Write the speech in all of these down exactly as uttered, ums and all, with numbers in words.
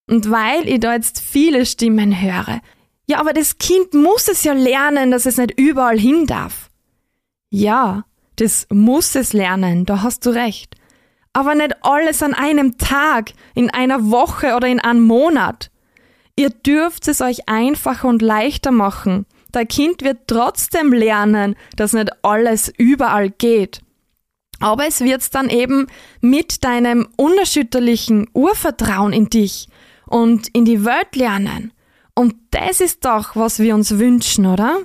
Und weil ich da jetzt viele Stimmen höre, ja, aber das Kind muss es ja lernen, dass es nicht überall hin darf. Ja, das muss es lernen, da hast du recht. Aber nicht alles an einem Tag, in einer Woche oder in einem Monat. Ihr dürft es euch einfacher und leichter machen. Dein Kind wird trotzdem lernen, dass nicht alles überall geht. Aber es wird's dann eben mit deinem unerschütterlichen Urvertrauen in dich und in die Welt lernen. Und das ist doch, was wir uns wünschen, oder?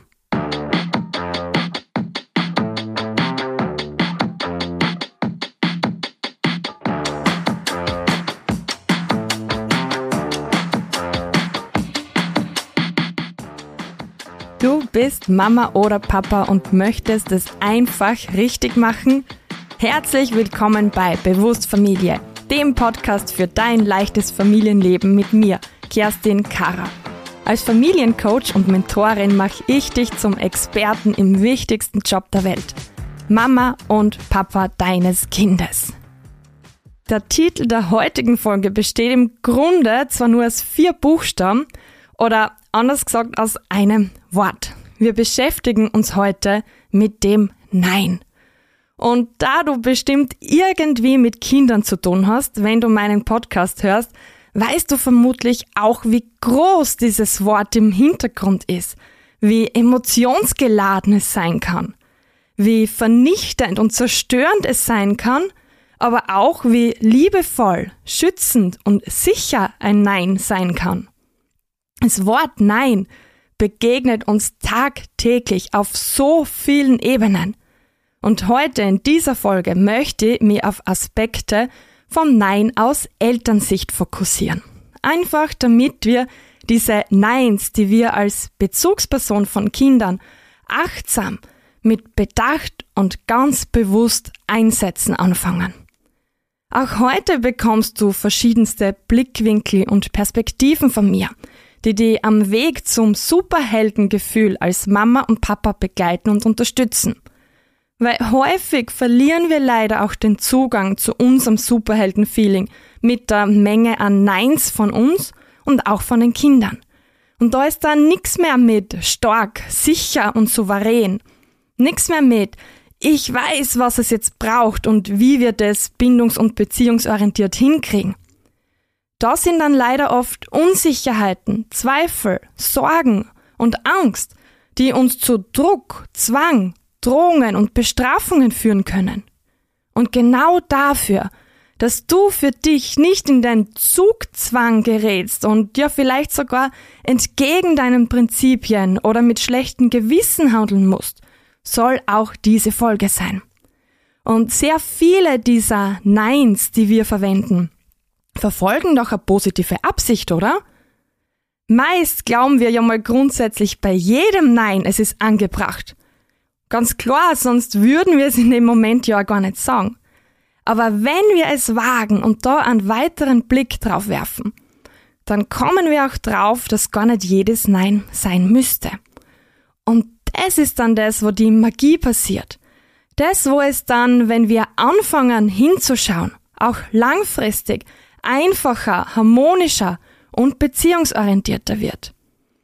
Du bist Mama oder Papa und möchtest es einfach richtig machen? Herzlich willkommen bei Bewusst Familie, dem Podcast für dein leichtes Familienleben mit mir, Kerstin Karrer. Als Familiencoach und Mentorin mache ich dich zum Experten im wichtigsten Job der Welt. Mama und Papa deines Kindes. Der Titel der heutigen Folge besteht im Grunde zwar nur aus vier Buchstaben oder anders gesagt aus einem Wort. Wir beschäftigen uns heute mit dem Nein. Und da du bestimmt irgendwie mit Kindern zu tun hast, wenn du meinen Podcast hörst, weißt du vermutlich auch, wie groß dieses Wort im Hintergrund ist, wie emotionsgeladen es sein kann, wie vernichtend und zerstörend es sein kann, aber auch wie liebevoll, schützend und sicher ein Nein sein kann. Das Wort Nein begegnet uns tagtäglich auf so vielen Ebenen. Und heute in dieser Folge möchte ich mich auf Aspekte vom Nein aus Elternsicht fokussieren. Einfach damit wir diese Neins, die wir als Bezugsperson von Kindern achtsam, mit Bedacht und ganz bewusst einsetzen anfangen. Auch heute bekommst du verschiedenste Blickwinkel und Perspektiven von mir, die dich am Weg zum Superheldengefühl als Mama und Papa begleiten und unterstützen. Weil häufig verlieren wir leider auch den Zugang zu unserem Superhelden-Feeling mit der Menge an Neins von uns und auch von den Kindern. Und da ist dann nichts mehr mit stark, sicher und souverän. Nichts mehr mit ich weiß, was es jetzt braucht und wie wir das bindungs- und beziehungsorientiert hinkriegen. Da sind dann leider oft Unsicherheiten, Zweifel, Sorgen und Angst, die uns zu Druck, Zwang, Drohungen und Bestrafungen führen können. Und genau dafür, dass du für dich nicht in den Zugzwang gerätst und ja vielleicht sogar entgegen deinen Prinzipien oder mit schlechtem Gewissen handeln musst, soll auch diese Folge sein. Und sehr viele dieser Neins, die wir verwenden, verfolgen doch eine positive Absicht, oder? Meist glauben wir ja mal grundsätzlich bei jedem Nein, es ist angebracht. Ganz klar, sonst würden wir es in dem Moment ja gar nicht sagen. Aber wenn wir es wagen und da einen weiteren Blick drauf werfen, dann kommen wir auch drauf, dass gar nicht jedes Nein sein müsste. Und das ist dann das, wo die Magie passiert. Das, wo es dann, wenn wir anfangen hinzuschauen, auch langfristig einfacher, harmonischer und beziehungsorientierter wird.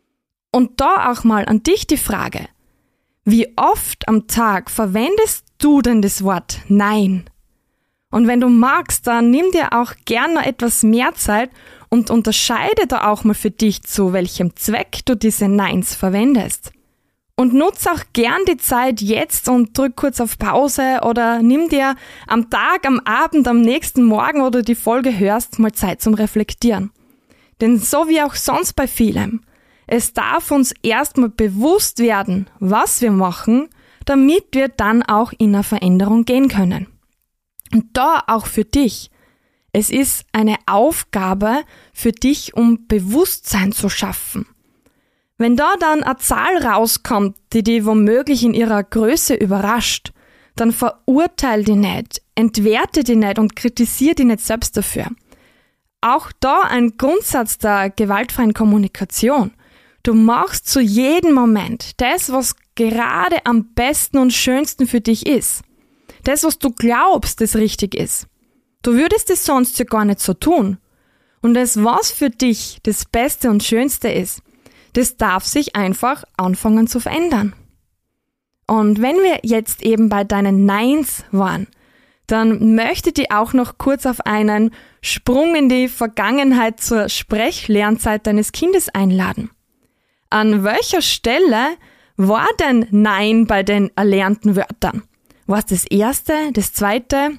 Und da auch mal an dich die Frage: Wie oft am Tag verwendest du denn das Wort Nein? Und wenn du magst, dann nimm dir auch gern noch etwas mehr Zeit und unterscheide da auch mal für dich, zu welchem Zweck du diese Neins verwendest. Und nutze auch gern die Zeit jetzt und drück kurz auf Pause oder nimm dir am Tag, am Abend, am nächsten Morgen, wo du die Folge hörst, mal Zeit zum Reflektieren. Denn so wie auch sonst bei vielem, es darf uns erstmal bewusst werden, was wir machen, damit wir dann auch in eine Veränderung gehen können. Und da auch für dich. Es ist eine Aufgabe für dich, um Bewusstsein zu schaffen. Wenn da dann eine Zahl rauskommt, die dich womöglich in ihrer Größe überrascht, dann verurteil die nicht, entwerte die nicht und kritisiere die nicht selbst dafür. Auch da ein Grundsatz der gewaltfreien Kommunikation. Du machst zu jedem Moment das, was gerade am besten und schönsten für dich ist. Das, was du glaubst, das richtig ist. Du würdest es sonst ja gar nicht so tun. Und das, was für dich das Beste und Schönste ist, das darf sich einfach anfangen zu verändern. Und wenn wir jetzt eben bei deinen Neins waren, dann möchte ich dich auch noch kurz auf einen Sprung in die Vergangenheit zur Sprechlernzeit deines Kindes einladen. An welcher Stelle war denn Nein bei den erlernten Wörtern? War es das erste, das zweite?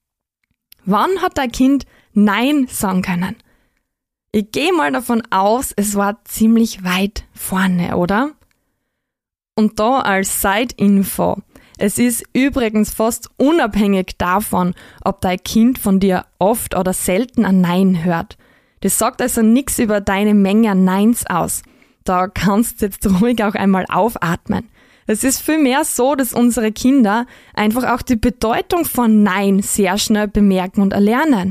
Wann hat dein Kind Nein sagen können? Ich gehe mal davon aus, es war ziemlich weit vorne, oder? Und da als Side-Info. Es ist übrigens fast unabhängig davon, ob dein Kind von dir oft oder selten ein Nein hört. Das sagt also nichts über deine Menge an Neins aus. Da kannst du jetzt ruhig auch einmal aufatmen. Es ist vielmehr so, dass unsere Kinder einfach auch die Bedeutung von Nein sehr schnell bemerken und erlernen.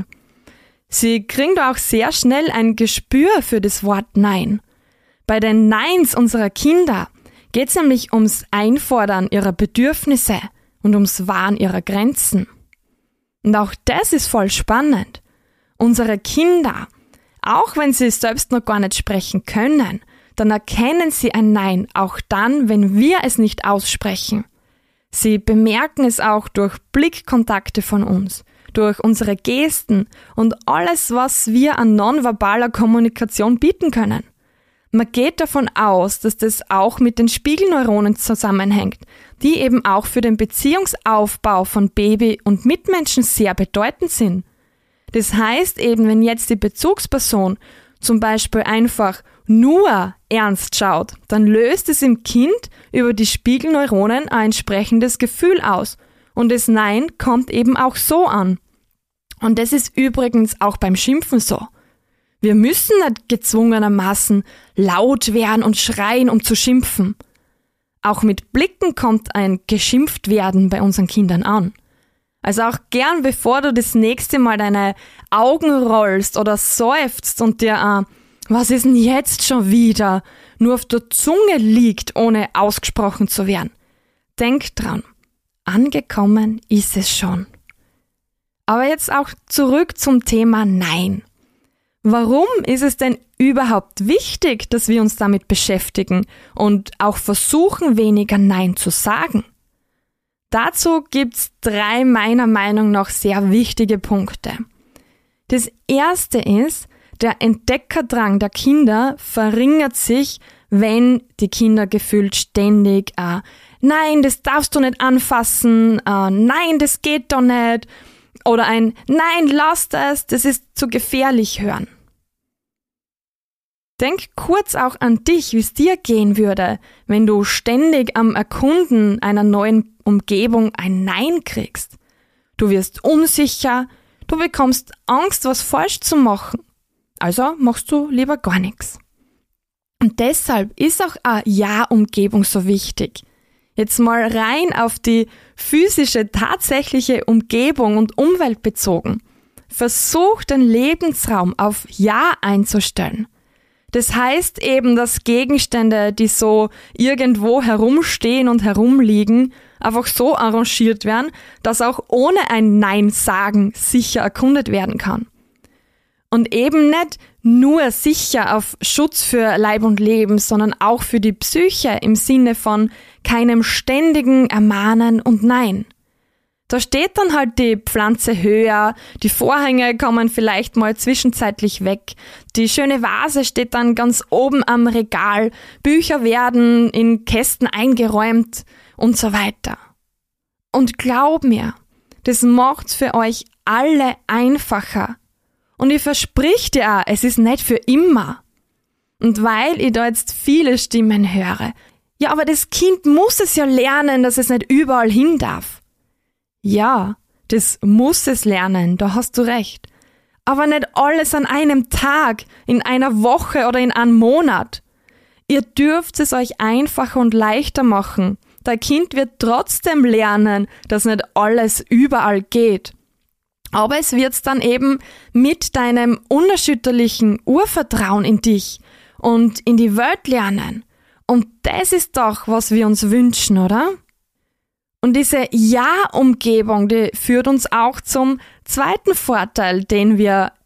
Sie kriegen da auch sehr schnell ein Gespür für das Wort Nein. Bei den Neins unserer Kinder geht es nämlich ums Einfordern ihrer Bedürfnisse und ums Wahren ihrer Grenzen. Und auch das ist voll spannend. Unsere Kinder, auch wenn sie selbst noch gar nicht sprechen können, dann erkennen sie ein Nein auch dann, wenn wir es nicht aussprechen. Sie bemerken es auch durch Blickkontakte von uns, durch unsere Gesten und alles, was wir an nonverbaler Kommunikation bieten können. Man geht davon aus, dass das auch mit den Spiegelneuronen zusammenhängt, die eben auch für den Beziehungsaufbau von Baby und Mitmenschen sehr bedeutend sind. Das heißt eben, wenn jetzt die Bezugsperson zum Beispiel einfach nur ernst schaut, dann löst es im Kind über die Spiegelneuronen ein entsprechendes Gefühl aus. Und das Nein kommt eben auch so an. Und das ist übrigens auch beim Schimpfen so. Wir müssen nicht gezwungenermaßen laut werden und schreien, um zu schimpfen. Auch mit Blicken kommt ein Geschimpftwerden bei unseren Kindern an. Also auch gern, bevor du das nächste Mal deine Augen rollst oder seufzt und dir, äh, was ist denn jetzt schon wieder, nur auf der Zunge liegt, ohne ausgesprochen zu werden. Denk dran, angekommen ist es schon. Aber jetzt auch zurück zum Thema Nein. Warum ist es denn überhaupt wichtig, dass wir uns damit beschäftigen und auch versuchen, weniger Nein zu sagen? Dazu gibt's drei meiner Meinung nach sehr wichtige Punkte. Das erste ist, der Entdeckerdrang der Kinder verringert sich, wenn die Kinder gefühlt ständig äh, nein, das darfst du nicht anfassen, äh, nein, das geht doch nicht oder ein nein, lass das, das ist zu gefährlich hören. Denk kurz auch an dich, wie es dir gehen würde, wenn du ständig am Erkunden einer neuen Umgebung ein Nein kriegst. Du wirst unsicher, du bekommst Angst, was falsch zu machen. Also machst du lieber gar nichts. Und deshalb ist auch eine Ja-Umgebung so wichtig. Jetzt mal rein auf die physische, tatsächliche Umgebung und Umwelt bezogen. Versuch den Lebensraum auf Ja einzustellen. Das heißt eben, dass Gegenstände, die so irgendwo herumstehen und herumliegen, einfach so arrangiert werden, dass auch ohne ein Nein sagen sicher erkundet werden kann. Und eben nicht nur sicher auf Schutz für Leib und Leben, sondern auch für die Psyche im Sinne von keinem ständigen Ermahnen und Nein. Da steht dann halt die Pflanze höher, die Vorhänge kommen vielleicht mal zwischenzeitlich weg, die schöne Vase steht dann ganz oben am Regal, Bücher werden in Kästen eingeräumt und so weiter. Und glaub mir, das macht's für euch alle einfacher. Und ich versprich dir auch, es ist nicht für immer. Und weil ich da jetzt viele Stimmen höre, ja, aber das Kind muss es ja lernen, dass es nicht überall hin darf. Ja, das muss es lernen, da hast du recht. Aber nicht alles an einem Tag, in einer Woche oder in einem Monat. Ihr dürft es euch einfacher und leichter machen. Dein Kind wird trotzdem lernen, dass nicht alles überall geht. Aber es wird's dann eben mit deinem unerschütterlichen Urvertrauen in dich und in die Welt lernen. Und das ist doch, was wir uns wünschen, oder? Und diese Ja-Umgebung, die führt uns auch zum zweiten Vorteil, den wir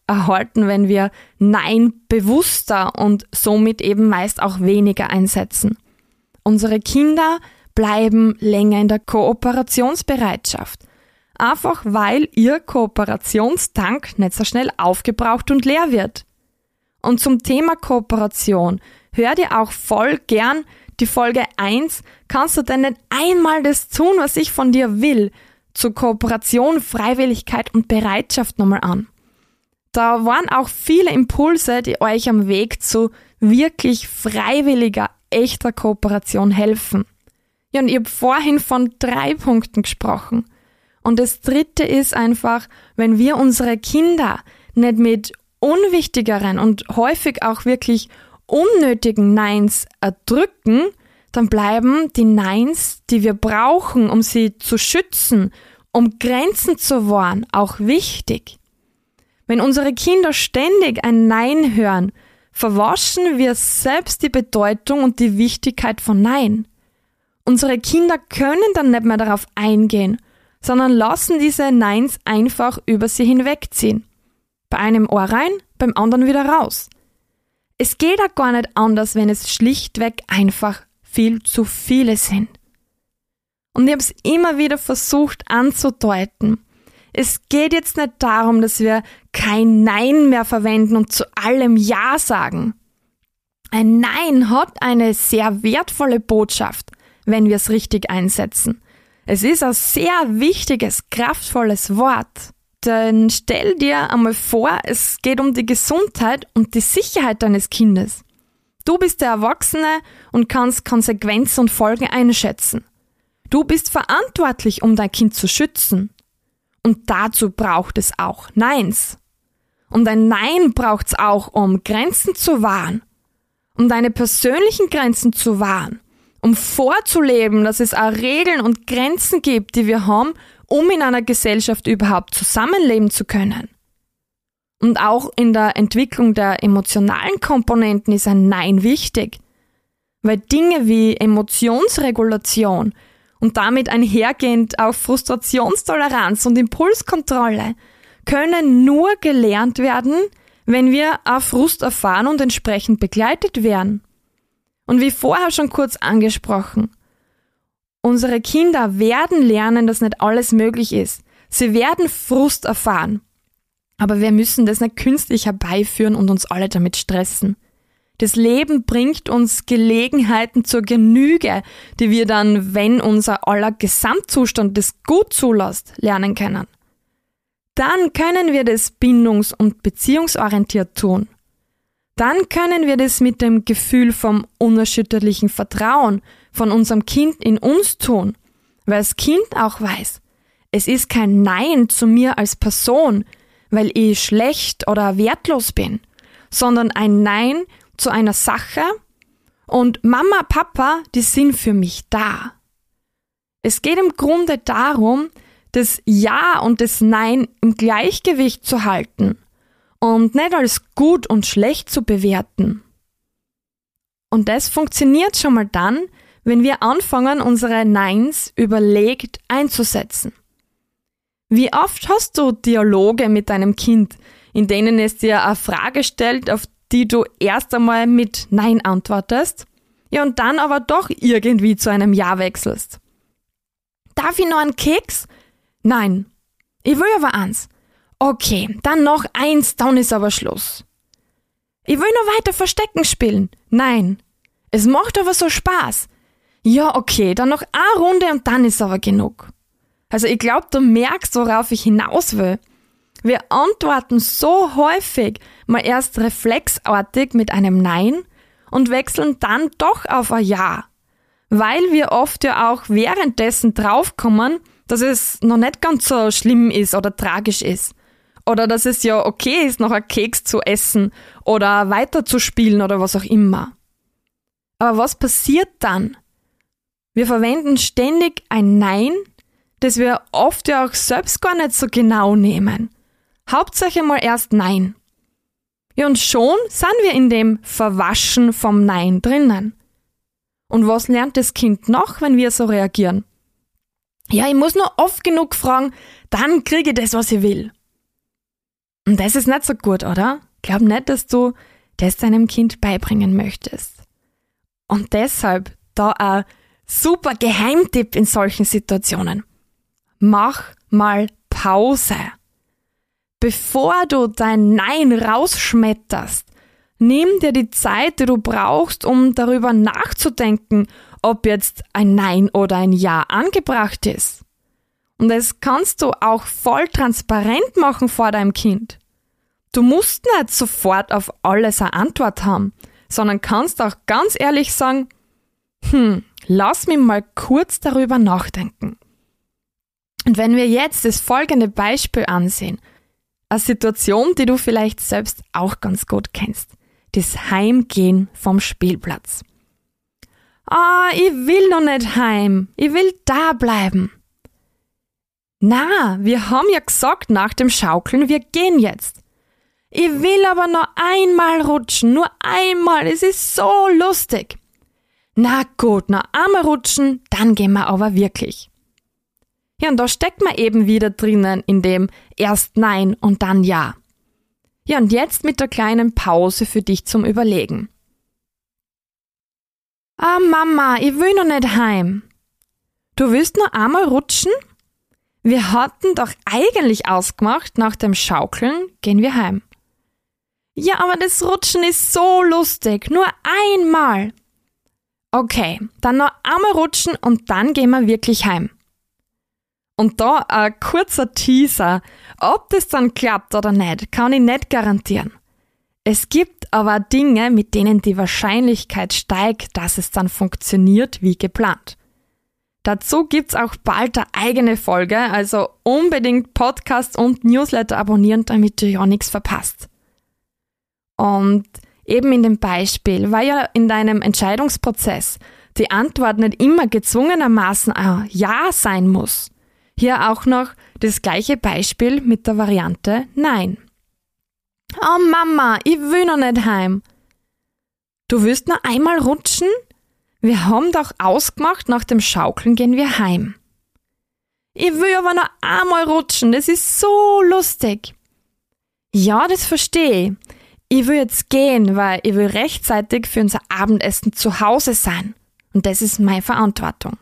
erhalten, wenn wir Nein bewusster und somit eben meist auch weniger einsetzen. Unsere Kinder bleiben länger in der Kooperationsbereitschaft. Einfach weil ihr Kooperationstank nicht so schnell aufgebraucht und leer wird. Und zum Thema Kooperation, hör dir auch voll gern die Folge eins, kannst du denn nicht einmal das tun, was ich von dir will, zur Kooperation, Freiwilligkeit und Bereitschaft nochmal an. Da waren auch viele Impulse, die euch am Weg zu wirklich freiwilliger, echter Kooperation helfen. Ja, und ich habe vorhin von drei Punkten gesprochen. Und das dritte ist einfach, wenn wir unsere Kinder nicht mit unwichtigeren und häufig auch wirklich unnötigen Neins erdrücken, dann bleiben die Neins, die wir brauchen, um sie zu schützen, um Grenzen zu wahren, auch wichtig. Wenn unsere Kinder ständig ein Nein hören, verwaschen wir selbst die Bedeutung und die Wichtigkeit von Nein. Unsere Kinder können dann nicht mehr darauf eingehen, sondern lassen diese Neins einfach über sie hinwegziehen. Bei einem Ohr rein, beim anderen wieder raus. Es geht auch gar nicht anders, wenn es schlichtweg einfach viel zu viele sind. Und ich habe es immer wieder versucht anzudeuten. Es geht jetzt nicht darum, dass wir kein Nein mehr verwenden und zu allem Ja sagen. Ein Nein hat eine sehr wertvolle Botschaft, wenn wir es richtig einsetzen. Es ist ein sehr wichtiges, kraftvolles Wort. Denn stell dir einmal vor, es geht um die Gesundheit und die Sicherheit deines Kindes. Du bist der Erwachsene und kannst Konsequenzen und Folgen einschätzen. Du bist verantwortlich, um dein Kind zu schützen. Und dazu braucht es auch Neins. Und ein Nein braucht es auch, um Grenzen zu wahren. Um deine persönlichen Grenzen zu wahren. Um vorzuleben, dass es auch Regeln und Grenzen gibt, die wir haben, um in einer Gesellschaft überhaupt zusammenleben zu können. Und auch in der Entwicklung der emotionalen Komponenten ist ein Nein wichtig, weil Dinge wie Emotionsregulation und damit einhergehend auch Frustrationstoleranz und Impulskontrolle können nur gelernt werden, wenn wir auch Frust erfahren und entsprechend begleitet werden. Und wie vorher schon kurz angesprochen, unsere Kinder werden lernen, dass nicht alles möglich ist. Sie werden Frust erfahren. Aber wir müssen das nicht künstlich herbeiführen und uns alle damit stressen. Das Leben bringt uns Gelegenheiten zur Genüge, die wir dann, wenn unser aller Gesamtzustand das gut zulässt, lernen können. Dann können wir das bindungs- und beziehungsorientiert tun. Dann können wir das mit dem Gefühl vom unerschütterlichen Vertrauen von unserem Kind in uns tun, weil das Kind auch weiß, es ist kein Nein zu mir als Person, weil ich schlecht oder wertlos bin, sondern ein Nein zu einer Sache und Mama, Papa, die sind für mich da. Es geht im Grunde darum, das Ja und das Nein im Gleichgewicht zu halten und nicht als gut und schlecht zu bewerten. Und das funktioniert schon mal dann, wenn wir anfangen, unsere Neins überlegt einzusetzen. Wie oft hast du Dialoge mit deinem Kind, in denen es dir eine Frage stellt, auf die du erst einmal mit Nein antwortest, ja und dann aber doch irgendwie zu einem Ja wechselst? Darf ich noch einen Keks? Nein. Ich will aber eins. Okay, dann noch eins, dann ist aber Schluss. Ich will noch weiter Verstecken spielen. Nein. Es macht aber so Spaß. Ja, okay, dann noch eine Runde und dann ist aber genug. Also ich glaube, du merkst, worauf ich hinaus will. Wir antworten so häufig mal erst reflexartig mit einem Nein und wechseln dann doch auf ein Ja. Weil wir oft ja auch währenddessen draufkommen, dass es noch nicht ganz so schlimm ist oder tragisch ist. Oder dass es ja okay ist, noch einen Keks zu essen oder weiter zu spielen oder was auch immer. Aber was passiert dann? Wir verwenden ständig ein Nein, das wir oft ja auch selbst gar nicht so genau nehmen. Hauptsache mal erst Nein. Ja, und schon sind wir in dem Verwaschen vom Nein drinnen. Und was lernt das Kind noch, wenn wir so reagieren? Ja, ich muss nur oft genug fragen, dann kriege ich das, was ich will. Und das ist nicht so gut, oder? Glaub nicht, dass du das deinem Kind beibringen möchtest. Und deshalb da ein super Geheimtipp in solchen Situationen. Mach mal Pause. Bevor du dein Nein rausschmetterst, nimm dir die Zeit, die du brauchst, um darüber nachzudenken, ob jetzt ein Nein oder ein Ja angebracht ist. Und das kannst du auch voll transparent machen vor deinem Kind. Du musst nicht sofort auf alles eine Antwort haben, sondern kannst auch ganz ehrlich sagen, hm, lass mich mal kurz darüber nachdenken. Und wenn wir jetzt das folgende Beispiel ansehen, eine Situation, die du vielleicht selbst auch ganz gut kennst, das Heimgehen vom Spielplatz. Ah, ich will noch nicht heim, ich will da bleiben. Na, wir haben ja gesagt nach dem Schaukeln, wir gehen jetzt. Ich will aber noch einmal rutschen, nur einmal, es ist so lustig. Na gut, noch einmal rutschen, dann gehen wir aber wirklich. Ja, und da steckt man eben wieder drinnen in dem erst Nein und dann Ja. Ja, und jetzt mit der kleinen Pause für dich zum Überlegen. Ah, Mama, ich will noch nicht heim. Du willst noch einmal rutschen? Wir hatten doch eigentlich ausgemacht, nach dem Schaukeln gehen wir heim. Ja, aber das Rutschen ist so lustig, nur einmal. Okay, dann noch einmal rutschen und dann gehen wir wirklich heim. Und da ein kurzer Teaser, ob das dann klappt oder nicht, kann ich nicht garantieren. Es gibt aber Dinge, mit denen die Wahrscheinlichkeit steigt, dass es dann funktioniert wie geplant. Dazu gibt's auch bald eine eigene Folge, also unbedingt Podcast und Newsletter abonnieren, damit du ja nichts verpasst. Und eben in dem Beispiel, weil ja in deinem Entscheidungsprozess die Antwort nicht immer gezwungenermaßen ein Ja sein muss. Hier auch noch das gleiche Beispiel mit der Variante Nein. Oh Mama, ich will noch nicht heim. Du willst noch einmal rutschen? Wir haben doch ausgemacht, nach dem Schaukeln gehen wir heim. Ich will aber noch einmal rutschen, das ist so lustig. Ja, das verstehe ich. Ich will jetzt gehen, weil ich will rechtzeitig für unser Abendessen zu Hause sein. Und das ist meine Verantwortung.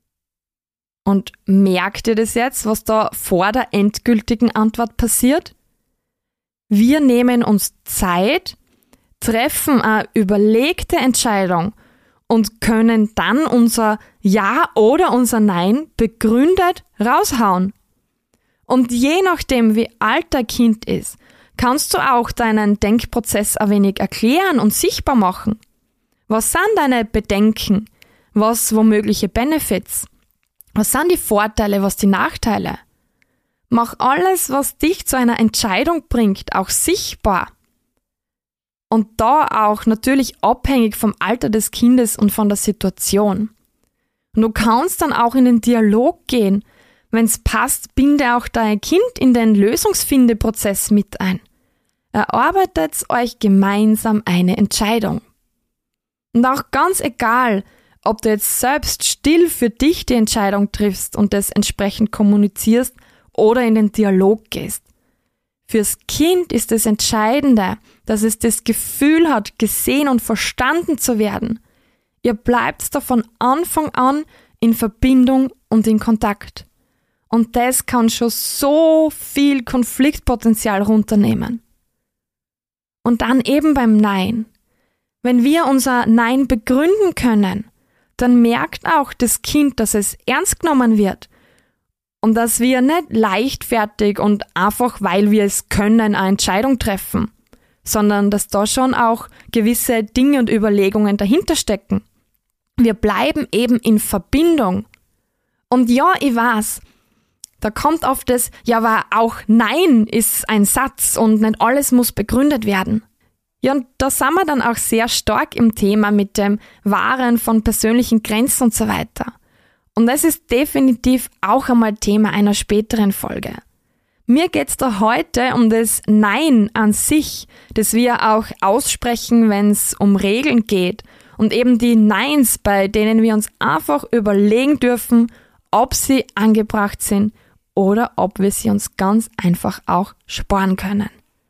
Und merkt ihr das jetzt, was da vor der endgültigen Antwort passiert? Wir nehmen uns Zeit, treffen eine überlegte Entscheidung und können dann unser Ja oder unser Nein begründet raushauen. Und je nachdem, wie alt dein Kind ist, kannst du auch deinen Denkprozess ein wenig erklären und sichtbar machen. Was sind deine Bedenken? Was womögliche Benefits? Was sind die Vorteile, was die Nachteile? Mach alles, was dich zu einer Entscheidung bringt, auch sichtbar. Und da auch natürlich abhängig vom Alter des Kindes und von der Situation. Und du kannst dann auch in den Dialog gehen. Wenn es passt, binde auch dein Kind in den Lösungsfindeprozess mit ein. Erarbeitet euch gemeinsam eine Entscheidung. Und auch ganz egal, ob du jetzt selbst still für dich die Entscheidung triffst und das entsprechend kommunizierst oder in den Dialog gehst. Fürs Kind ist das Entscheidende, dass es das Gefühl hat, gesehen und verstanden zu werden. Ihr bleibt da von Anfang an in Verbindung und in Kontakt. Und das kann schon so viel Konfliktpotenzial runternehmen. Und dann eben beim Nein. Wenn wir unser Nein begründen können, dann merkt auch das Kind, dass es ernst genommen wird und dass wir nicht leichtfertig und einfach, weil wir es können, eine Entscheidung treffen, sondern dass da schon auch gewisse Dinge und Überlegungen dahinter stecken. Wir bleiben eben in Verbindung. Und ja, ich weiß, da kommt oft das, ja, aber auch Nein ist ein Satz und nicht alles muss begründet werden. Ja, und da sind wir dann auch sehr stark im Thema mit dem Wahren von persönlichen Grenzen und so weiter. Und das ist definitiv auch einmal Thema einer späteren Folge. Mir geht's da heute um das Nein an sich, das wir auch aussprechen, wenn es um Regeln geht. Und eben die Neins, bei denen wir uns einfach überlegen dürfen, ob sie angebracht sind oder ob wir sie uns ganz einfach auch sparen können.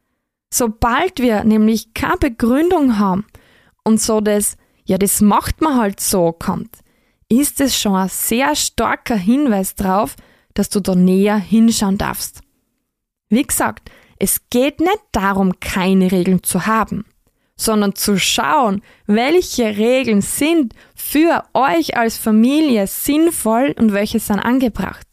Sobald wir nämlich keine Begründung haben und so das, ja, das macht man halt so, kommt, ist es schon ein sehr starker Hinweis drauf, dass du da näher hinschauen darfst. Wie gesagt, es geht nicht darum, keine Regeln zu haben, sondern zu schauen, welche Regeln sind für euch als Familie sinnvoll und welche sind angebracht.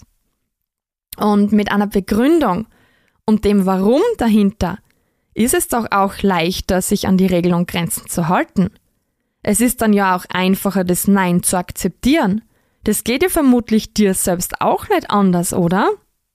Und mit einer Begründung und dem Warum dahinter ist es doch auch leichter, sich an die Regeln und Grenzen zu halten. Es ist dann ja auch einfacher, das Nein zu akzeptieren. Das geht ja vermutlich dir selbst auch nicht anders, oder?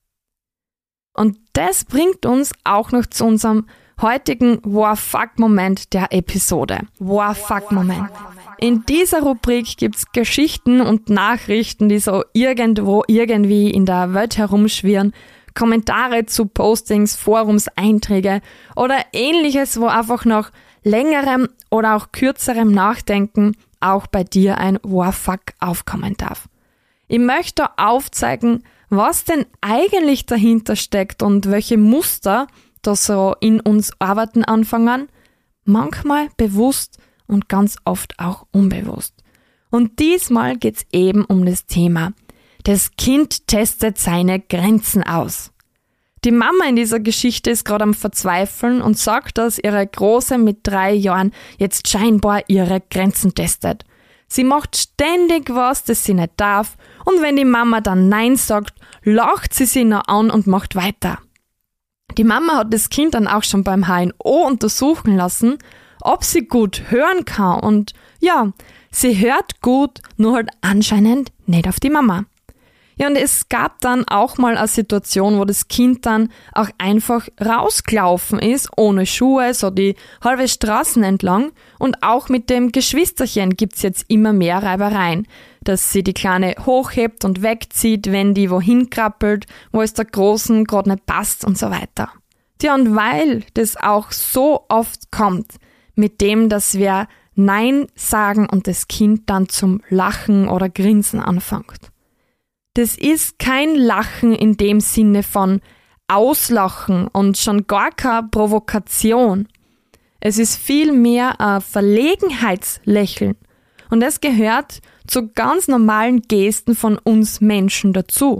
Und das bringt uns auch noch zu unserem heutigen Wow-Fuck-Moment der Episode. Wow-Fuck-Moment. In dieser Rubrik gibt's Geschichten und Nachrichten, die so irgendwo irgendwie in der Welt herumschwirren, Kommentare zu Postings, Forumseinträge oder ähnliches, wo einfach nach längerem oder auch kürzerem Nachdenken auch bei dir ein Wow-Fuck aufkommen darf. Ich möchte aufzeigen, was denn eigentlich dahinter steckt und welche Muster da so in uns arbeiten anfangen, manchmal bewusst und ganz oft auch unbewusst. Und diesmal geht's eben um das Thema: Das Kind testet seine Grenzen aus. Die Mama in dieser Geschichte ist gerade am Verzweifeln und sagt, dass ihre Große mit drei Jahren jetzt scheinbar ihre Grenzen testet. Sie macht ständig was, das sie nicht darf, und wenn die Mama dann Nein sagt, lacht sie sie noch an und macht weiter. Die Mama hat das Kind dann auch schon beim H N O untersuchen lassen, ob sie gut hören kann, und ja, sie hört gut, nur halt anscheinend nicht auf die Mama. Ja, und es gab dann auch mal eine Situation, wo das Kind dann auch einfach rausgelaufen ist, ohne Schuhe, so die halbe Straßen entlang, und auch mit dem Geschwisterchen gibt's jetzt immer mehr Reibereien, dass sie die Kleine hochhebt und wegzieht, wenn die wohin krabbelt, wo es der Großen gerade nicht passt und so weiter. Tja, und weil das auch so oft kommt, mit dem, dass wir Nein sagen und das Kind dann zum Lachen oder Grinsen anfängt. Das ist kein Lachen in dem Sinne von Auslachen und schon gar keine Provokation. Es ist vielmehr ein Verlegenheitslächeln. Und es gehört zu ganz normalen Gesten von uns Menschen dazu.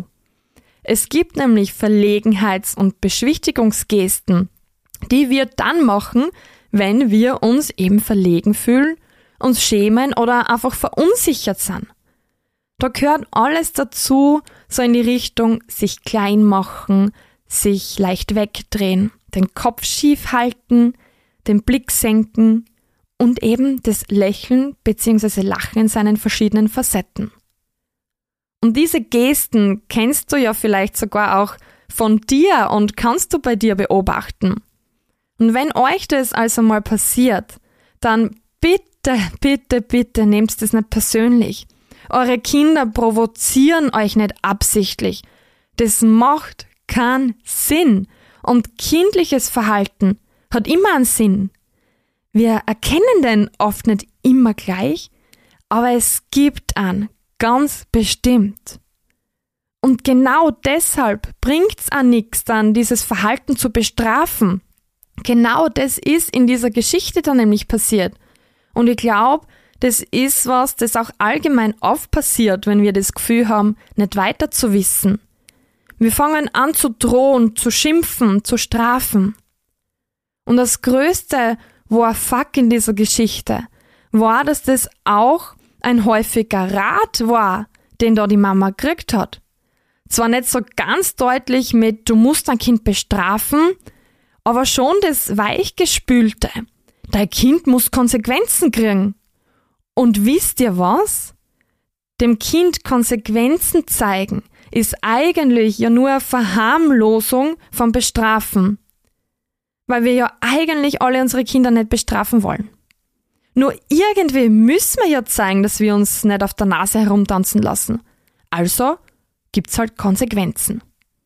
Es gibt nämlich Verlegenheits- und Beschwichtigungsgesten, die wir dann machen, wenn wir uns eben verlegen fühlen, uns schämen oder einfach verunsichert sind. Da gehört alles dazu, so in die Richtung sich klein machen, sich leicht wegdrehen, den Kopf schief halten, den Blick senken und eben das Lächeln bzw. Lachen in seinen verschiedenen Facetten. Und diese Gesten kennst du ja vielleicht sogar auch von dir und kannst du bei dir beobachten. Und wenn euch das also mal passiert, dann bitte, bitte, bitte nehmt es nicht persönlich. Eure Kinder provozieren euch nicht absichtlich. Das macht keinen Sinn. Und kindliches Verhalten hat immer einen Sinn. Wir erkennen den oft nicht immer gleich, aber es gibt einen, ganz bestimmt. Und genau deshalb bringt's auch nichts, dann dieses Verhalten zu bestrafen. Genau das ist in dieser Geschichte dann nämlich passiert. Und ich glaube, das ist was, das auch allgemein oft passiert, wenn wir das Gefühl haben, nicht weiter zu wissen. Wir fangen an zu drohen, zu schimpfen, zu strafen. Und das Größte war Fuck in dieser Geschichte, war, dass das auch ein häufiger Rat war, den da die Mama gekriegt hat. Zwar nicht so ganz deutlich mit, du musst dein Kind bestrafen, aber schon das Weichgespülte. Dein Kind muss Konsequenzen kriegen. Und wisst ihr was? Dem Kind Konsequenzen zeigen ist eigentlich ja nur eine Verharmlosung vom Bestrafen. Weil wir ja eigentlich alle unsere Kinder nicht bestrafen wollen. Nur irgendwie müssen wir ja zeigen, dass wir uns nicht auf der Nase herumtanzen lassen. Also gibt's halt Konsequenzen.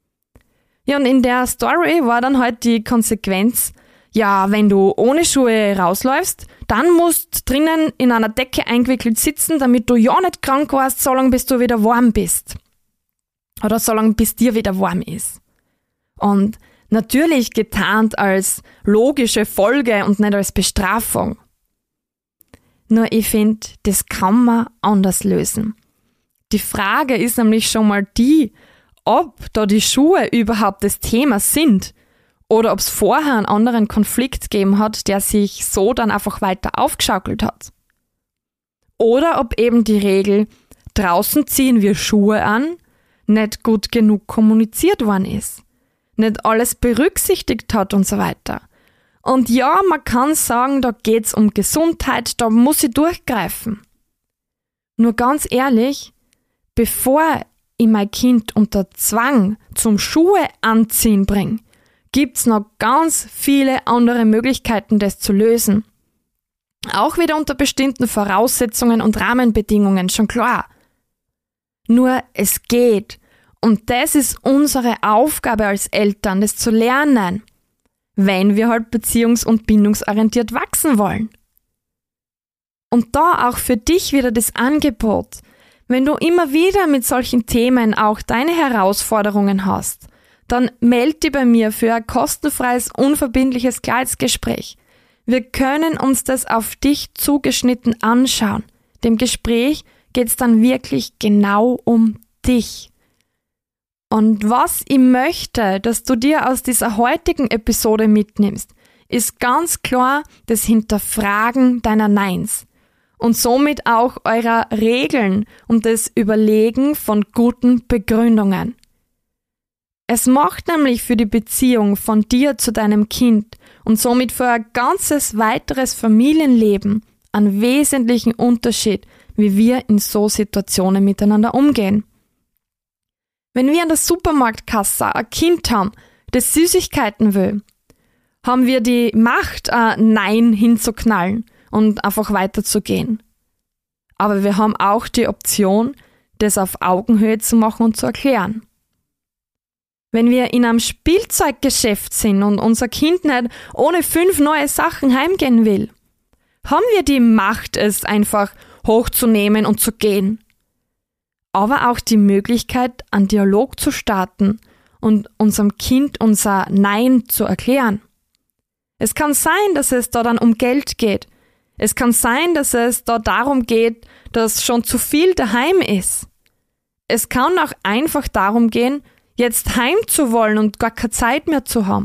Ja, und in der Story war dann halt die Konsequenz, ja, wenn du ohne Schuhe rausläufst, dann musst drinnen in einer Decke eingewickelt sitzen, damit du ja nicht krank warst, solange bis du wieder warm bist. Oder solange bis dir wieder warm ist. Und Natürlich getarnt als logische Folge und nicht als Bestrafung. Nur ich finde, das kann man anders lösen. Die Frage ist nämlich schon mal die, ob da die Schuhe überhaupt das Thema sind oder ob es vorher einen anderen Konflikt gegeben hat, der sich so dann einfach weiter aufgeschaukelt hat. Oder ob eben die Regel, draußen ziehen wir Schuhe an, nicht gut genug kommuniziert worden ist, nicht alles berücksichtigt hat und so weiter. Und ja, man kann sagen, da geht's um Gesundheit, da muss ich durchgreifen. Nur ganz ehrlich, bevor ich mein Kind unter Zwang zum Schuhe anziehen bringe, gibt's noch ganz viele andere Möglichkeiten, das zu lösen. Auch wieder unter bestimmten Voraussetzungen und Rahmenbedingungen, schon klar. Nur es geht. Und das ist unsere Aufgabe als Eltern, das zu lernen, wenn wir halt beziehungs- und bindungsorientiert wachsen wollen. Und da auch für dich wieder das Angebot, wenn du immer wieder mit solchen Themen auch deine Herausforderungen hast, dann melde dich bei mir für ein kostenfreies, unverbindliches Klarheitsgespräch. Wir können uns das auf dich zugeschnitten anschauen. Dem Gespräch geht's dann wirklich genau um dich. Und was ich möchte, dass du dir aus dieser heutigen Episode mitnimmst, ist ganz klar das Hinterfragen deiner Neins und somit auch eurer Regeln und das Überlegen von guten Begründungen. Es macht nämlich für die Beziehung von dir zu deinem Kind und somit für ein ganzes weiteres Familienleben einen wesentlichen Unterschied, wie wir in so Situationen miteinander umgehen. Wenn wir an der Supermarktkasse ein Kind haben, das Süßigkeiten will, haben wir die Macht, ein Nein hinzuknallen und einfach weiterzugehen. Aber wir haben auch die Option, das auf Augenhöhe zu machen und zu erklären. Wenn wir in einem Spielzeuggeschäft sind und unser Kind nicht ohne fünf neue Sachen heimgehen will, haben wir die Macht, es einfach hochzunehmen und zu gehen. Aber auch die Möglichkeit, einen Dialog zu starten und unserem Kind unser Nein zu erklären. Es kann sein, dass es da dann um Geld geht. Es kann sein, dass es da darum geht, dass schon zu viel daheim ist. Es kann auch einfach darum gehen, jetzt heim zu wollen und gar keine Zeit mehr zu haben.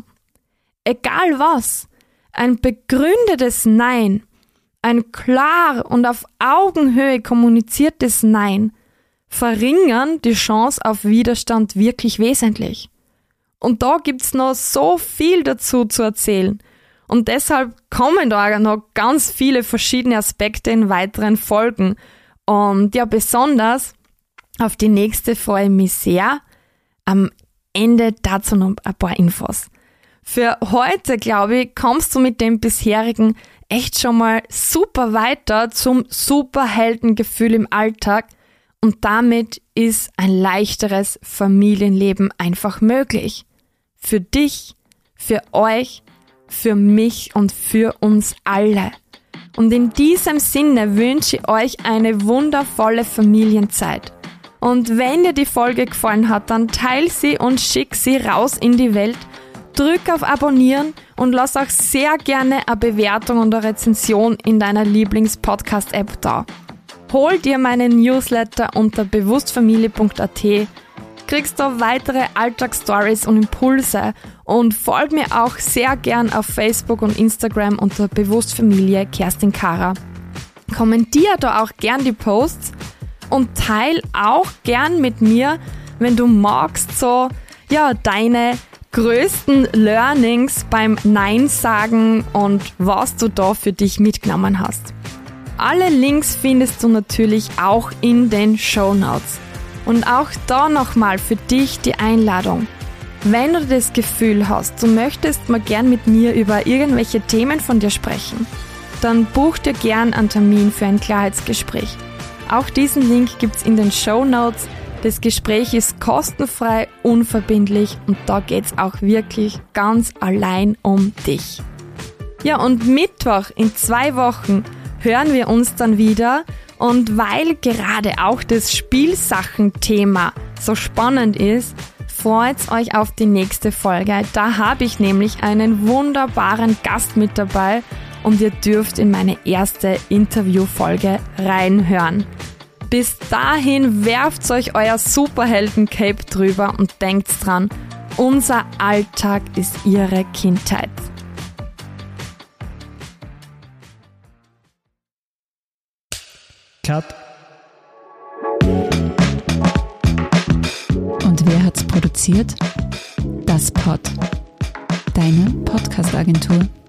Egal was, ein begründetes Nein, ein klar und auf Augenhöhe kommuniziertes Nein verringern die Chance auf Widerstand wirklich wesentlich. Und da gibt's noch so viel dazu zu erzählen. Und deshalb kommen da noch ganz viele verschiedene Aspekte in weiteren Folgen. Und ja, besonders auf die nächste freue ich mich sehr. Am Ende dazu noch ein paar Infos. Für heute, glaube ich, kommst du mit dem bisherigen echt schon mal super weiter zum Superheldengefühl im Alltag. Und damit ist ein leichteres Familienleben einfach möglich. Für dich, für euch, für mich und für uns alle. Und in diesem Sinne wünsche ich euch eine wundervolle Familienzeit. Und wenn dir die Folge gefallen hat, dann teile sie und schick sie raus in die Welt. Drück auf Abonnieren und lass auch sehr gerne eine Bewertung und eine Rezension in deiner Lieblings-Podcast-App da. Hol dir meinen Newsletter unter bewusstfamilie punkt a t, kriegst du weitere Alltagsstories und Impulse und folg mir auch sehr gern auf Facebook und Instagram unter Bewusstfamilie Kerstin Kara. Kommentier da auch gern die Posts und teil auch gern mit mir, wenn du magst, so ja deine größten Learnings beim Nein sagen und was du da für dich mitgenommen hast. Alle Links findest du natürlich auch in den Shownotes. Und auch da nochmal für dich die Einladung. Wenn du das Gefühl hast, du möchtest mal gern mit mir über irgendwelche Themen von dir sprechen, dann buch dir gern einen Termin für ein Klarheitsgespräch. Auch diesen Link gibt's in den Shownotes. Das Gespräch ist kostenfrei, unverbindlich und da geht's auch wirklich ganz allein um dich. Ja, und Mittwoch in zwei Wochen hören wir uns dann wieder und weil gerade auch das Spielsachenthema so spannend ist, freut euch auf die nächste Folge. Da habe ich nämlich einen wunderbaren Gast mit dabei und ihr dürft in meine erste Interviewfolge reinhören. Bis dahin werft euch euer Superhelden-Cape drüber und denkt dran, unser Alltag ist ihre Kindheit. Cut. Und wer hat's produziert? Das Pod. Deine Podcast-Agentur.